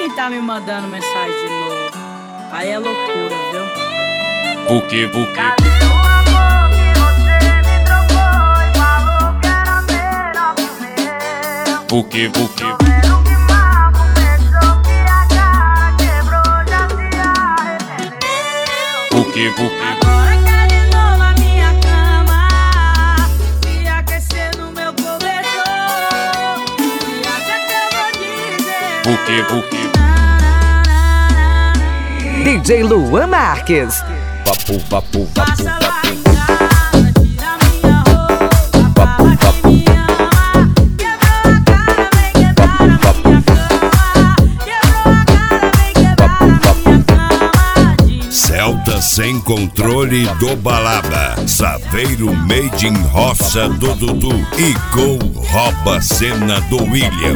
quem tá me mandando mensagem de novo. Aí é loucura, viu? Por quê? Cadê o amor que você me trocou e falou que era melhor que o meu? Por quê? Tô vendo que mal começou, que a cara quebrou, já se arrependeu. Por quê? Agora quer de novo a minha cama, se aquecer no meu cobertor. Se acha que eu vou dizer Por quê? DJ Luan Marques. Passa lá em casa, tira minha roupa, fala que me ama. Quebrou a cara, vem quebrar a minha cama. Quebrou a cara, vem quebrar a minha cama de novo. Celta sem controle do Balaba, Saveiro Made in Roça do Dudu e Gol rouba a cena do William.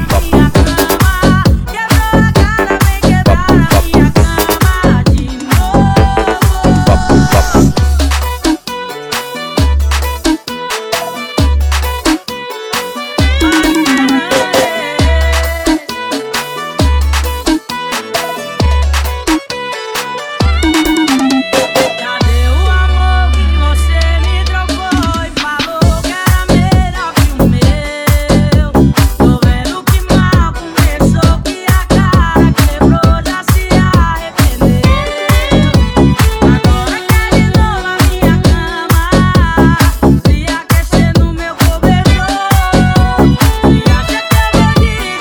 Cadê o amor que você me trocou e falou que era melhor que o meu? Tô vendo que mal começou, que a cara quebrou, já se arrependeu. Agora quer de novo a minha cama, se aquecer no meu cobertor. Se acha que eu vou dizer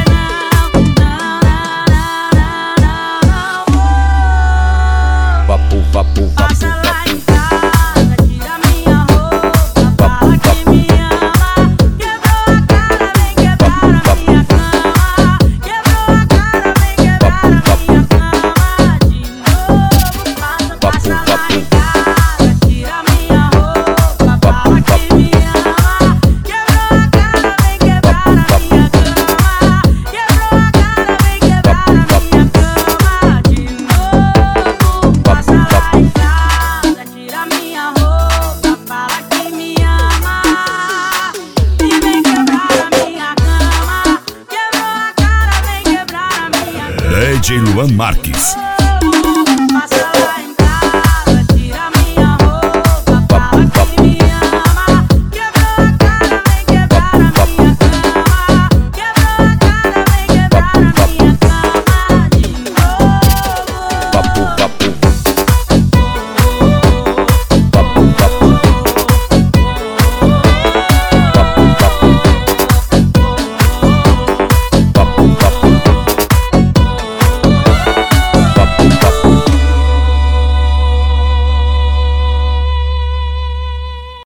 não. Passa lá em casa, tira minha roupa, fala que me ama. Quebrou a cara, vem quebrar a minha cama. Quebrou a cara, vem quebrar a minha cama de novo. Passa lá em casa, tira minha roupa, fala que me ama. Quebrou a cara, vem quebrar a minha cama. Quebrou a cara, vem quebrar a minha cama de novo. Passa lá em casa, tira minha roupa, fala que me ama. E vem quebrar a minha cama. Quebrou a cara, vem quebrar a minha cama. DJ Luan Marques,